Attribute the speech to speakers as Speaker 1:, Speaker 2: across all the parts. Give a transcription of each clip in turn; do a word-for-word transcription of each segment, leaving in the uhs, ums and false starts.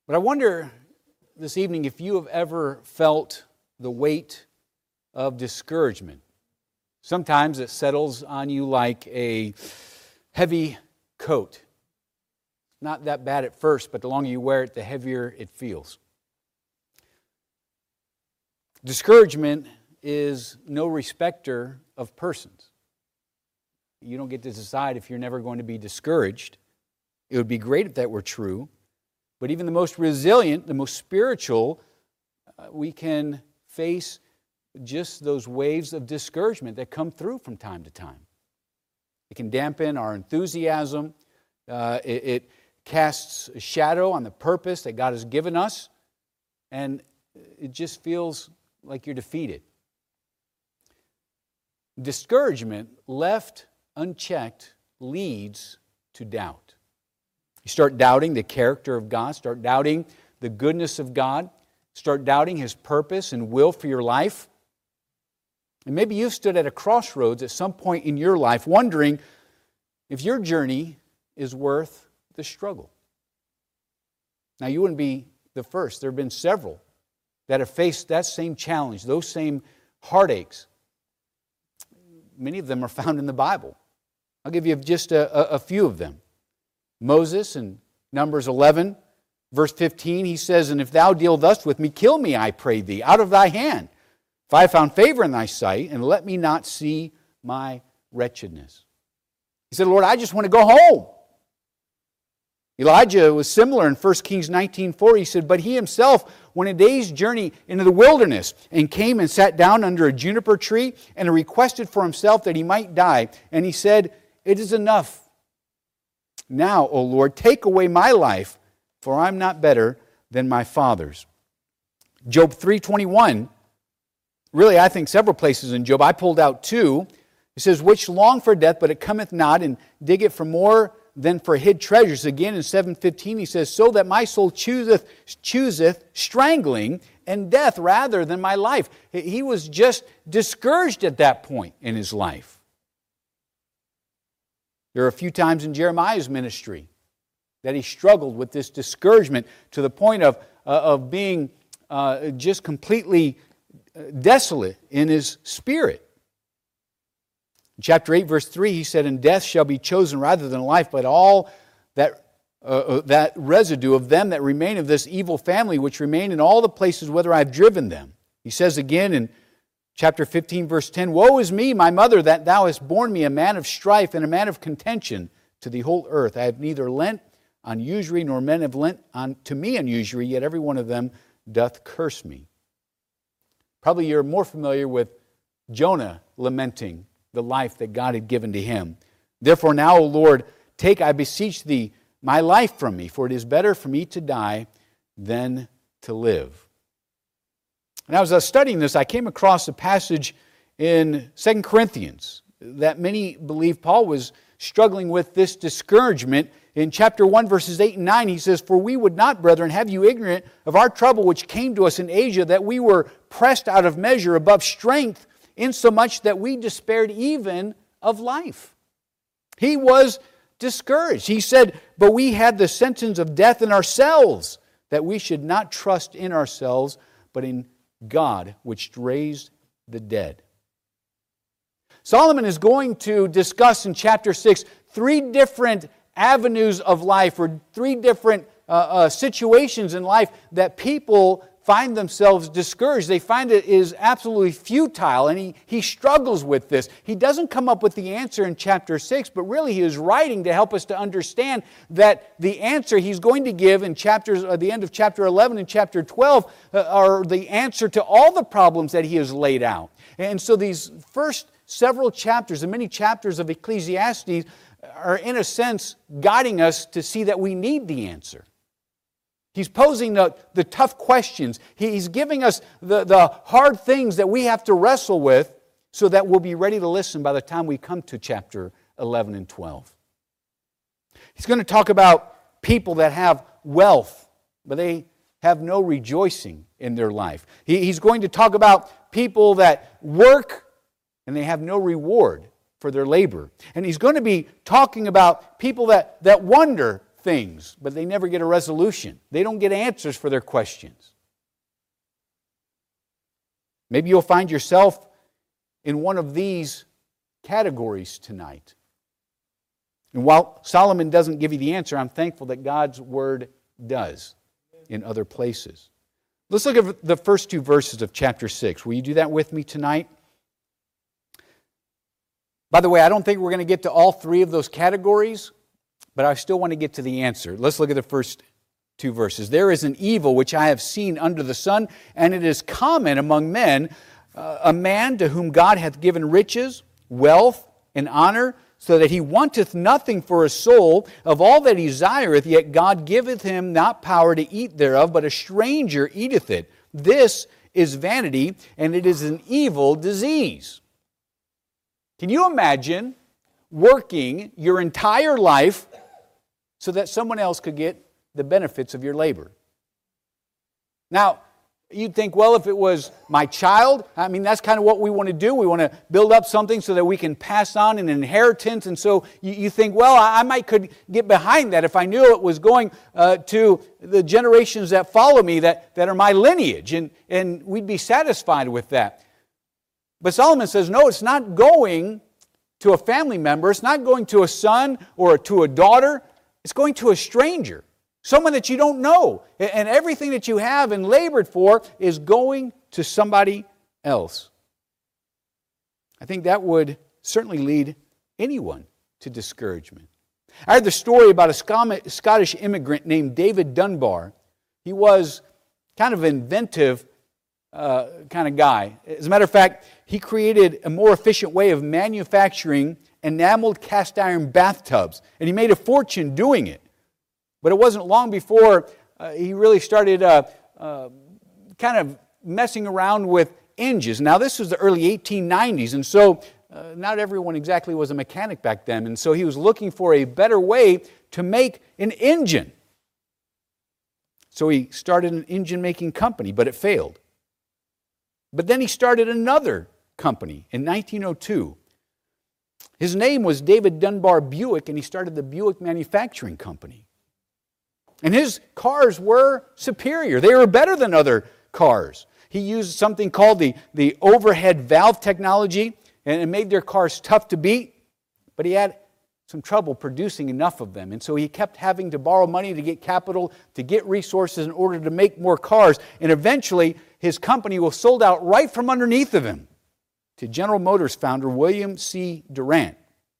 Speaker 1: But I wonder this evening if you have ever felt the weight of discouragement. Sometimes it settles on you like a heavy coat. Not that bad at first, but the longer you wear it, the heavier it feels. Discouragement is no respecter of persons. You don't get to decide if you're never going to be discouraged. It would be great if that were true. But even the most resilient, the most spiritual, uh, we can face just those waves of discouragement that come through from time to time. It can dampen our enthusiasm. Uh, it, it casts a shadow on the purpose that God has given us. And it just feels like you're defeated. Discouragement, left unchecked, leads to doubt. You start doubting the character of God, start doubting the goodness of God, start doubting His purpose and will for your life. And maybe you've stood at a crossroads at some point in your life wondering if your journey is worth the struggle. Now, you wouldn't be the first. There have been several that have faced that same challenge, those same heartaches. Many of them are found in the Bible. I'll give you just a, a, a few of them. Moses in Numbers eleven, verse fifteen, he says, "And if thou deal thus with me, kill me, I pray thee, out of thy hand. If I have found favor in thy sight, and let me not see my wretchedness." He said, "Lord, I just want to go home." Elijah was similar in First Kings nineteen four. He said, "But he himself went a day's journey into the wilderness, and came and sat down under a juniper tree, and requested for himself that he might die. And he said, It is enough. Now, O Lord, take away my life, for I'm not better than my fathers." Job three twenty-one, really I think several places in Job, I pulled out two. It says, "Which long for death, but it cometh not, and dig it for more than for hid treasures." Again in seven fifteen he says, "So that my soul chooseth, chooseth strangling and death rather than my life." He was just discouraged at that point in his life. There are a few times in Jeremiah's ministry that he struggled with this discouragement to the point of, uh, of being uh, just completely desolate in his spirit. In chapter eight, verse three, he said, "And death shall be chosen rather than life, but all that uh, that residue of them that remain of this evil family, which remain in all the places whither I have driven them." He says again in chapter fifteen, verse ten, "Woe is me, my mother, that thou hast borne me a man of strife and a man of contention to the whole earth. I have neither lent on usury, nor men have lent on to me on usury, yet every one of them doth curse me." Probably you're more familiar with Jonah lamenting the life that God had given to him. "Therefore now, O Lord, take, I beseech thee, my life from me, for it is better for me to die than to live." And as I was studying this, I came across a passage in Second Corinthians that many believe Paul was struggling with this discouragement. In chapter one, verses eight and nine, he says, "For we would not, brethren, have you ignorant of our trouble which came to us in Asia, that we were pressed out of measure above strength, insomuch that we despaired even of life." He was discouraged. He said, "But we had the sentence of death in ourselves, that we should not trust in ourselves, but in God, which raised the dead." Solomon is going to discuss in chapter six three different avenues of life, or three different uh, uh, situations in life that people find themselves discouraged. They find it is absolutely futile, and he, he struggles with this. He doesn't come up with the answer in chapter six, but really he is writing to help us to understand that the answer he's going to give in chapters, at the end of chapter eleven and chapter twelve uh, are the answer to all the problems that he has laid out. And so these first several chapters, and many chapters of Ecclesiastes, are in a sense guiding us to see that we need the answer. He's posing the, the tough questions. He's giving us the, the hard things that we have to wrestle with so that we'll be ready to listen by the time we come to chapter eleven and twelve. He's going to talk about people that have wealth, but they have no rejoicing in their life. He, he's going to talk about people that work and they have no reward for their labor. And he's going to be talking about people that, that wander things, but they never get a resolution. They don't get answers for their questions. Maybe you'll find yourself in one of these categories tonight. And while Solomon doesn't give you the answer, I'm thankful that God's Word does in other places. Let's look at the first two verses of chapter six. Will you do that with me tonight? By the way, I don't think we're going to get to all three of those categories, but I still want to get to the answer. Let's look at the first two verses. There is an evil which I have seen under the sun, and it is common among men, uh, a man to whom God hath given riches, wealth, and honor, so that he wanteth nothing for his soul. Of all that he desireth, yet God giveth him not power to eat thereof, but a stranger eateth it. This is vanity, and it is an evil disease. Can you imagine working your entire life so that someone else could get the benefits of your labor? Now, you'd think, well, if it was my child, I mean, that's kind of what we want to do. We want to build up something so that we can pass on an inheritance. And so you, you think, well, I might could get behind that if I knew it was going uh, to the generations that follow me that, that are my lineage. And, and we'd be satisfied with that. But Solomon says, no, it's not going to a family member. It's not going to a son or to a daughter. It's going to a stranger, someone that you don't know. And everything that you have and labored for is going to somebody else. I think that would certainly lead anyone to discouragement. I heard the story about a Scottish immigrant named David Dunbar. He was kind of inventive Uh, kind of guy. As a matter of fact, he created a more efficient way of manufacturing enameled cast iron bathtubs, and he made a fortune doing it. But it wasn't long before uh, he really started uh, uh, kind of messing around with engines. Now, this was the early eighteen nineties, and so uh, not everyone exactly was a mechanic back then, and so he was looking for a better way to make an engine. So he started an engine-making company, but it failed. But then he started another company in nineteen oh two. His name was David Dunbar Buick, and he started the Buick Manufacturing Company. And his cars were superior. They were better than other cars. He used something called the, the overhead valve technology, and it made their cars tough to beat. But he had some trouble producing enough of them. And so he kept having to borrow money to get capital, to get resources in order to make more cars. And eventually, his company was sold out right from underneath of him to General Motors founder William C. Durant.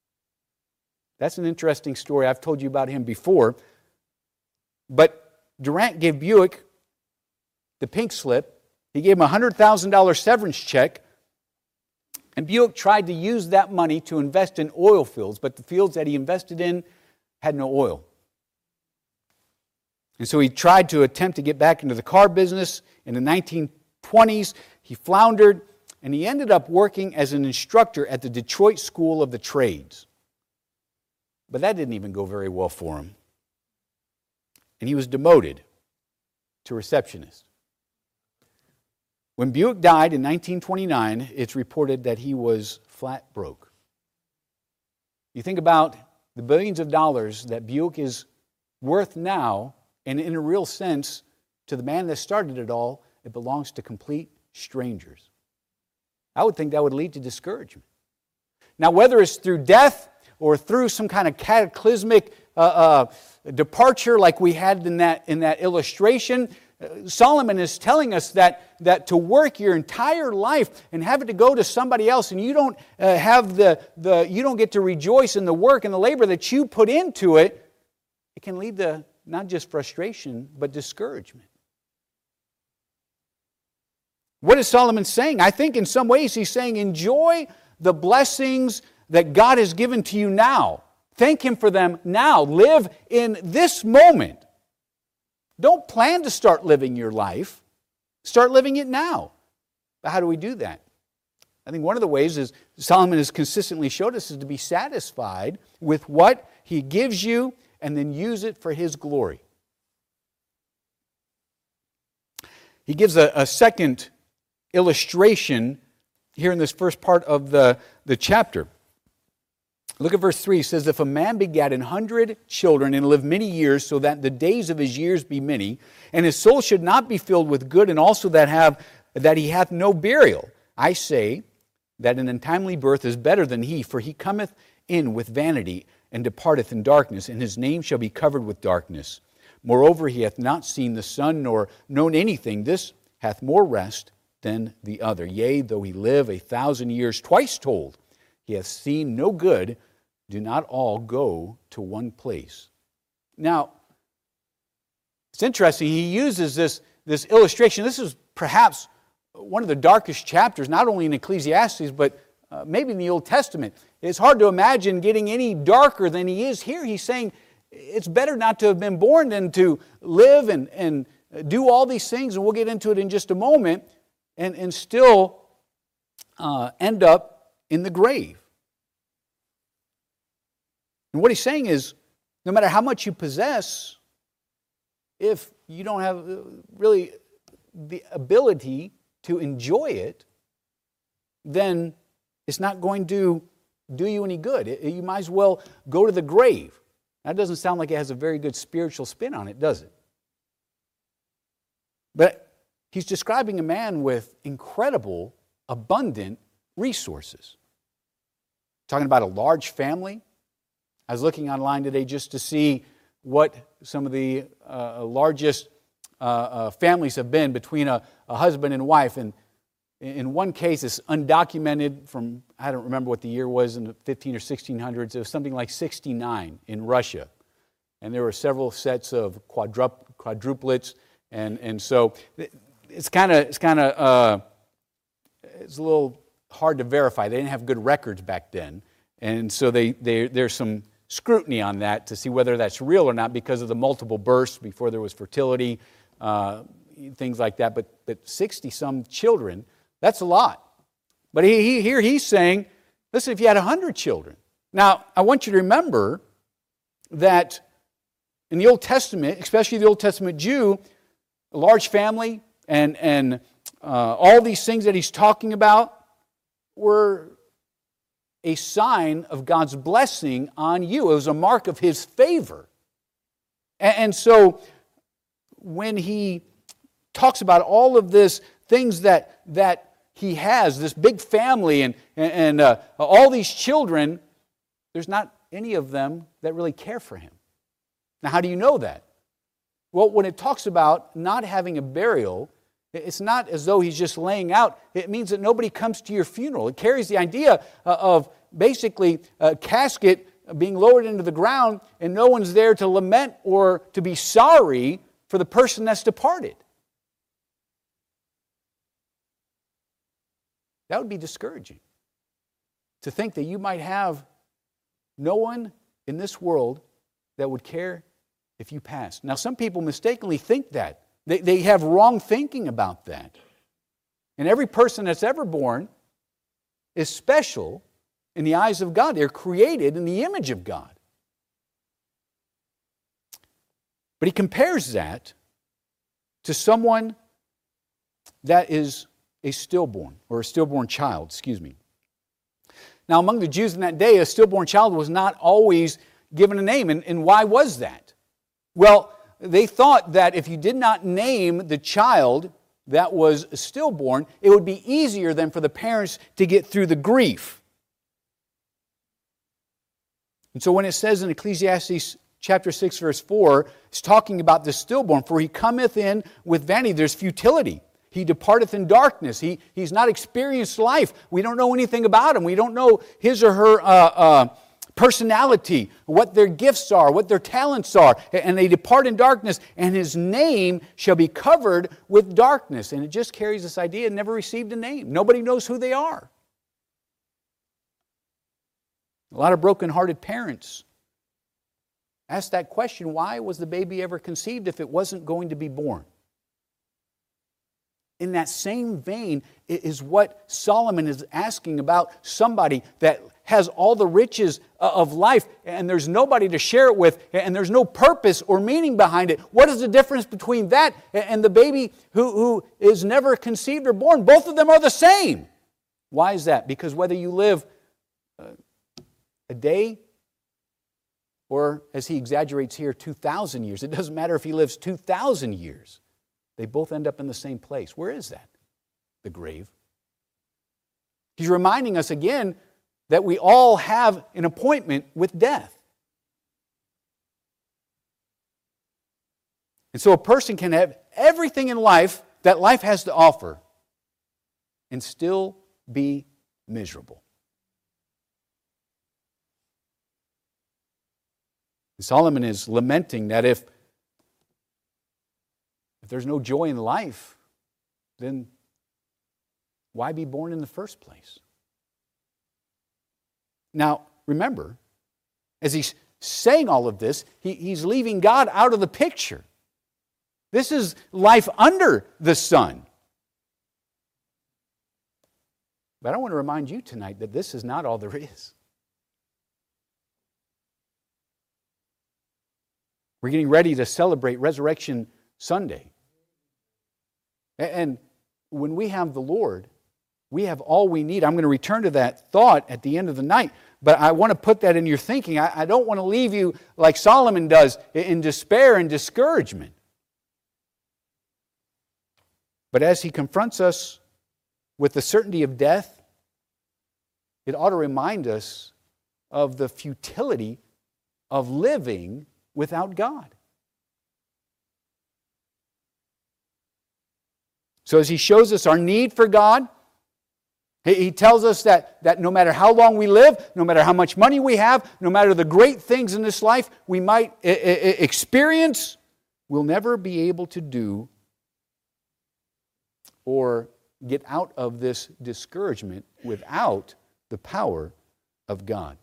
Speaker 1: That's an interesting story. I've told you about him before. But Durant gave Buick the pink slip. He gave him a one hundred thousand dollars severance check. And Buick tried to use that money to invest in oil fields, but the fields that he invested in had no oil. And so he tried to attempt to get back into the car business. In the nineteen twenties, he floundered, and he ended up working as an instructor at the Detroit School of the Trades. But that didn't even go very well for him. And he was demoted to receptionist. When Buick died in nineteen twenty-nine, it's reported that he was flat broke. You think about the billions of dollars that Buick is worth now, and in a real sense, to the man that started it all, it belongs to complete strangers. I would think that would lead to discouragement. Now, whether it's through death or through some kind of cataclysmic uh, uh, departure like we had in that, in that illustration, uh, Solomon is telling us that, that to work your entire life and have it to go to somebody else, and you don't uh, have the, the you don't get to rejoice in the work and the labor that you put into it, it can lead to not just frustration, but discouragement. What is Solomon saying? I think in some ways he's saying, enjoy the blessings that God has given to you now. Thank Him for them now. Live in this moment. Don't plan to start living your life. Start living it now. But how do we do that? I think one of the ways is Solomon has consistently showed us is to be satisfied with what He gives you and then use it for His glory. He gives a, a second illustration here in this first part of the, the chapter. Look at verse three. It says, if a man begat an hundred children and live many years, so that the days of his years be many, and his soul should not be filled with good, and also that have that he hath no burial, I say that an untimely birth is better than he, for he cometh in with vanity, and departeth in darkness, and his name shall be covered with darkness. Moreover, he hath not seen the sun, nor known anything. This hath more rest than the other. Yea, though he live a thousand years, twice told, he hath seen no good. Do not all go to one place. Now, it's interesting. He uses this, this illustration. This is perhaps one of the darkest chapters, not only in Ecclesiastes, but uh, maybe in the Old Testament. It's hard to imagine getting any darker than he is here. He's saying it's better not to have been born than to live and, and do all these things, and we'll get into it in just a moment, and, and still uh, end up in the grave. And what he's saying is, no matter how much you possess, if you don't have really the ability to enjoy it, then it's not going to do you any good. You might as well go to the grave. That doesn't sound like it has a very good spiritual spin on it, does it? But he's describing a man with incredible, abundant resources. Talking about a large family. I was looking online today just to see what some of the uh, largest uh, uh, families have been between a, a husband and wife. And in one case, it's undocumented from, I don't remember what the year was in the fifteen or sixteen hundreds. It was something like sixty-nine in Russia. And there were several sets of quadrup, quadruplets. And, and so it's kind of, it's kind of, uh, it's a little hard to verify. They didn't have good records back then. And so they, they, there's some scrutiny on that to see whether that's real or not because of the multiple births before there was fertility, uh, things like that. But but sixty-some children, that's a lot. But he, he, here he's saying, listen, if you had one hundred children. Now, I want you to remember that in the Old Testament, especially the Old Testament Jew, a large family and, and uh, all these things that he's talking about were a sign of God's blessing on you. It was a mark of His favor. And, and so when he talks about all of this things that, that he has, this big family and, and, and uh, all these children, there's not any of them that really care for him. Now, how do you know that? Well, when it talks about not having a burial, it's not as though he's just laying out. It means that nobody comes to your funeral. It carries the idea of basically a casket being lowered into the ground and no one's there to lament or to be sorry for the person that's departed. That would be discouraging. To think that you might have no one in this world that would care if you passed. Now, some people mistakenly think that. They, they have wrong thinking about that. And every person that's ever born is special in the eyes of God. They're created in the image of God. But he compares that to someone that is a stillborn, or a stillborn child, excuse me. Now, among the Jews in that day, a stillborn child was not always given a name. And, and why was that? Well, they thought that if you did not name the child that was stillborn, it would be easier than for the parents to get through the grief. And so when it says in Ecclesiastes chapter six, verse four, it's talking about the stillborn. For he cometh in with vanity. There's futility. He departeth in darkness. He, he's not experienced life. We don't know anything about him. We don't know his or her uh, uh, personality, what their gifts are, what their talents are. And they depart in darkness, and his name shall be covered with darkness. And it just carries this idea, never received a name. Nobody knows who they are. A lot of broken-hearted parents ask that question, why was the baby ever conceived if it wasn't going to be born? In that same vein is what Solomon is asking about somebody that has all the riches of life and there's nobody to share it with and there's no purpose or meaning behind it. What is the difference between that and the baby who, who is never conceived or born? Both of them are the same. Why is that? Because whether you live a day, or as he exaggerates here, two thousand years. It doesn't matter if he lives two thousand years. They both end up in the same place. Where is that? The grave. He's reminding us again that we all have an appointment with death. And so a person can have everything in life that life has to offer and still be miserable. Solomon is lamenting that if, if there's no joy in life, then why be born in the first place? Now, remember, as he's saying all of this, he, he's leaving God out of the picture. This is life under the sun. But I want to remind you tonight that this is not all there is. We're getting ready to celebrate Resurrection Sunday. And when we have the Lord, we have all we need. I'm going to return to that thought at the end of the night, but I want to put that in your thinking. I, I don't want to leave you like Solomon does in despair and discouragement. But as he confronts us with the certainty of death, it ought to remind us of the futility of living without God. So as he shows us our need for God, he tells us that, that no matter how long we live, no matter how much money we have, no matter the great things in this life we might experience, we'll never be able to do or get out of this discouragement without the power of God.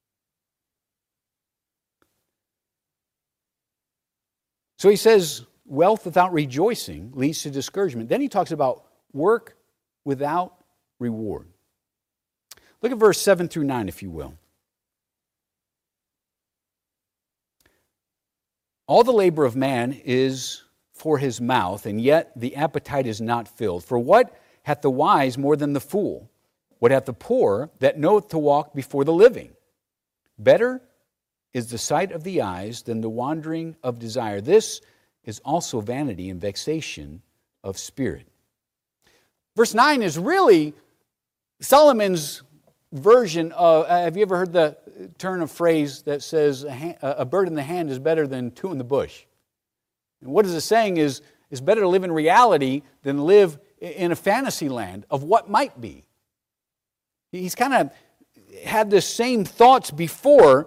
Speaker 1: So he says, wealth without rejoicing leads to discouragement. Then he talks about work without reward. Look at verse seven through nine, if you will. All the labor of man is for his mouth, and yet the appetite is not filled. For what hath the wise more than the fool? What hath the poor that knoweth to walk before the living? Better is the sight of the eyes than the wandering of desire. This is also vanity and vexation of spirit. Verse nine is really Solomon's version of, uh, have you ever heard the turn of phrase that says a, hand, a bird in the hand is better than two in the bush? And what is it saying is, it's better to live in reality than live in a fantasy land of what might be. He's kind of had the same thoughts before,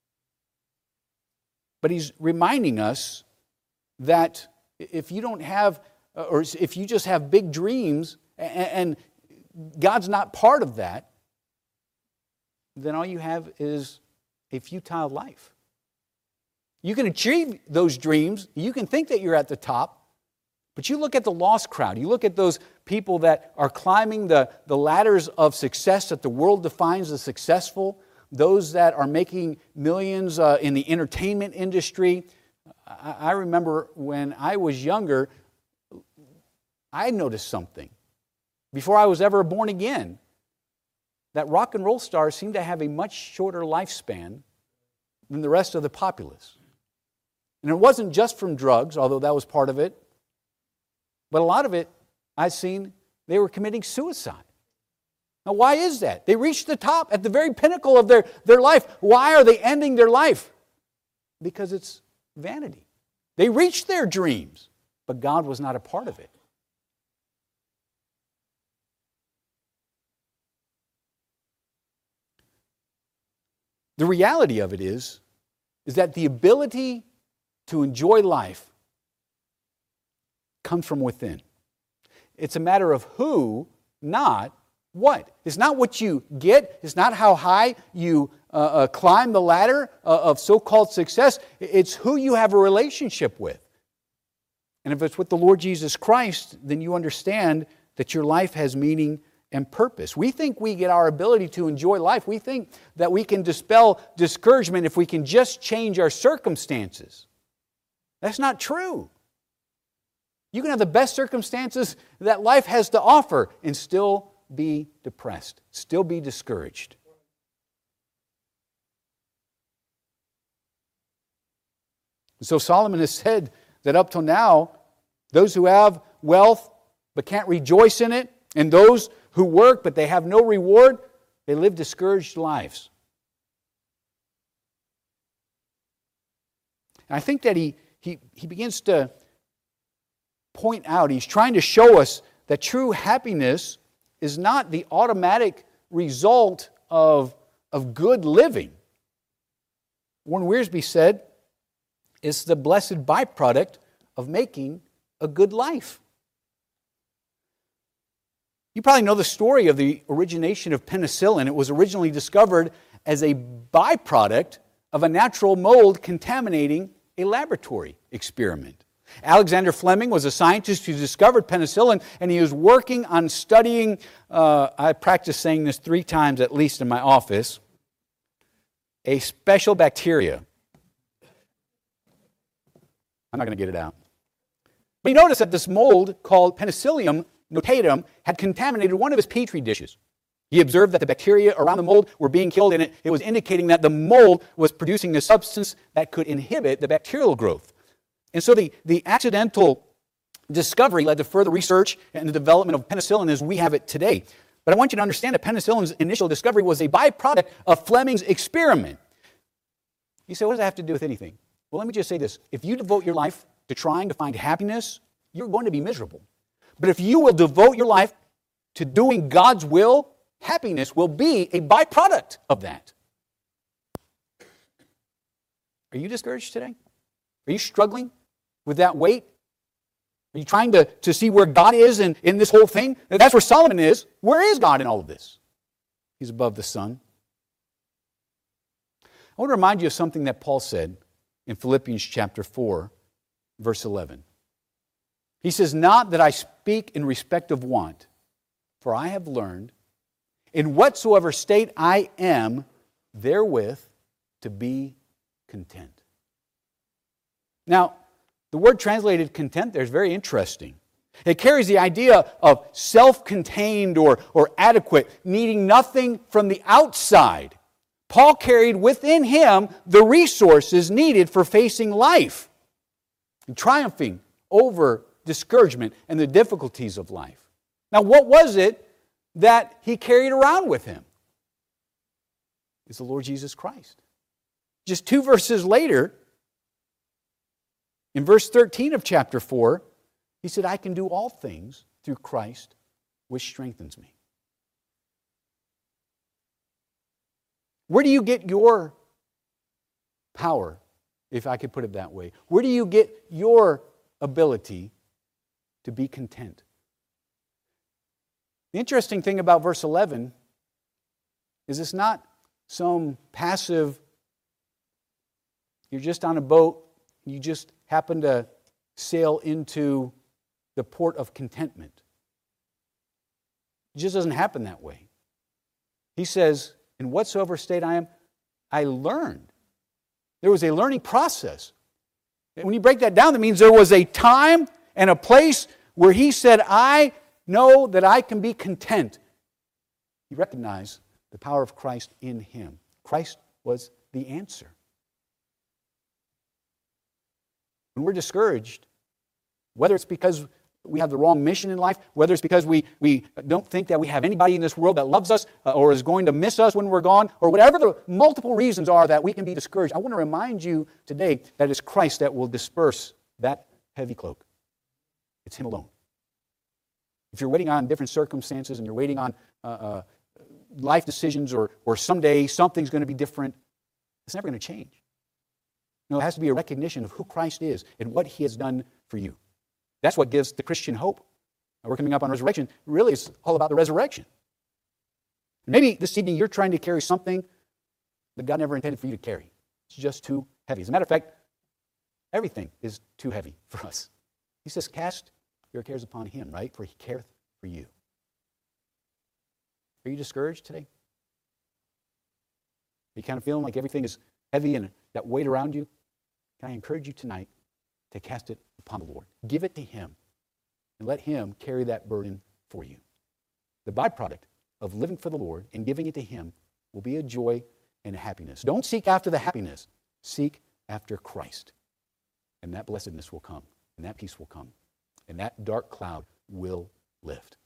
Speaker 1: but he's reminding us that if you don't have, or if you just have big dreams and God's not part of that, then all you have is a futile life. You can achieve those dreams, you can think that you're at the top, but you look at the lost crowd, you look at those people that are climbing the, the ladders of success that the world defines as successful, those that are making millions uh, in the entertainment industry. I, I remember when I was younger, I noticed something. Before I was ever born again, that rock and roll stars seem to have a much shorter lifespan than the rest of the populace. And it wasn't just from drugs, although that was part of it, but a lot of it, I've seen, they were committing suicide. Now, why is that? They reached the top at the very pinnacle of their, their life. Why are they ending their life? Because it's vanity. They reached their dreams, but God was not a part of it. The reality of it is, is that the ability to enjoy life comes from within. It's a matter of who, not what. It's not what you get. It's not how high you uh, uh, climb the ladder uh, of so-called success. It's who you have a relationship with. And if it's with the Lord Jesus Christ, then you understand that your life has meaning and purpose. We think we get our ability to enjoy life. We think that we can dispel discouragement if we can just change our circumstances. That's not true. You can have the best circumstances that life has to offer and still be depressed, still be discouraged. So Solomon has said that up till now, those who have wealth but can't rejoice in it, and those who work but they have no reward, they live discouraged lives. And I think that he, he, he begins to point out, he's trying to show us that true happiness is not the automatic result of, of good living. Warren Wiersbe said, it's the blessed byproduct of making a good life. You probably know the story of the origination of penicillin. It was originally discovered as a byproduct of a natural mold contaminating a laboratory experiment. Alexander Fleming was a scientist who discovered penicillin, and he was working on studying, uh, I practice saying this three times at least in my office, a special bacteria. I'm not going to get it out. But he noticed that this mold called Penicillium notatum had contaminated one of his petri dishes. He observed that the bacteria around the mold were being killed, and it, it was indicating that the mold was producing a substance that could inhibit the bacterial growth. And so the, the accidental discovery led to further research and the development of penicillin as we have it today. But I want you to understand that penicillin's initial discovery was a byproduct of Fleming's experiment. You say, what does that have to do with anything? Well, let me just say this. If you devote your life to trying to find happiness, you're going to be miserable. But if you will devote your life to doing God's will, happiness will be a byproduct of that. Are you discouraged today? Are you struggling with that weight? Are you trying to, to see where God is in, in this whole thing? That's where Solomon is. Where is God in all of this? He's above the sun. I want to remind you of something that Paul said in Philippians chapter four, verse eleven. He says, not that I speak in respect of want, for I have learned, in whatsoever state I am, therewith to be content. Now, the word translated content there is very interesting. It carries the idea of self-contained or, or adequate, needing nothing from the outside. Paul carried within him the resources needed for facing life and triumphing over discouragement and the difficulties of life. Now, what was it that he carried around with him? It's the Lord Jesus Christ. Just two verses later, in verse thirteen of chapter four, he said, I can do all things through Christ, which strengthens me. Where do you get your power, if I could put it that way? Where do you get your ability to be content? The interesting thing about verse eleven is it's not some passive, you're just on a boat, you just happen to sail into the port of contentment. It just doesn't happen that way. He says, in whatsoever state I am, I learned. There was a learning process. And when you break that down, that means there was a time and a place where he said, I know that I can be content. He recognized the power of Christ in him. Christ was the answer. When we're discouraged, whether it's because we have the wrong mission in life, whether it's because we, we don't think that we have anybody in this world that loves us uh, or is going to miss us when we're gone, or whatever the multiple reasons are that we can be discouraged, I want to remind you today that it's Christ that will disperse that heavy cloak. It's Him alone. If you're waiting on different circumstances and you're waiting on uh, uh, life decisions or, or someday something's going to be different, it's never going to change. No, it has to be a recognition of who Christ is and what He has done for you. That's what gives the Christian hope. We're coming up on resurrection. Really, it's all about the resurrection. Maybe this evening you're trying to carry something that God never intended for you to carry. It's just too heavy. As a matter of fact, everything is too heavy for us. He says, cast your cares upon Him, right? For He careth for you. Are you discouraged today? Are you kind of feeling like everything is heavy and that weight around you? Can I encourage you tonight to cast it upon the Lord? Give it to Him and let Him carry that burden for you. The byproduct of living for the Lord and giving it to Him will be a joy and a happiness. Don't seek after the happiness. Seek after Christ. and that blessedness will come, and that peace will come, and that dark cloud will lift.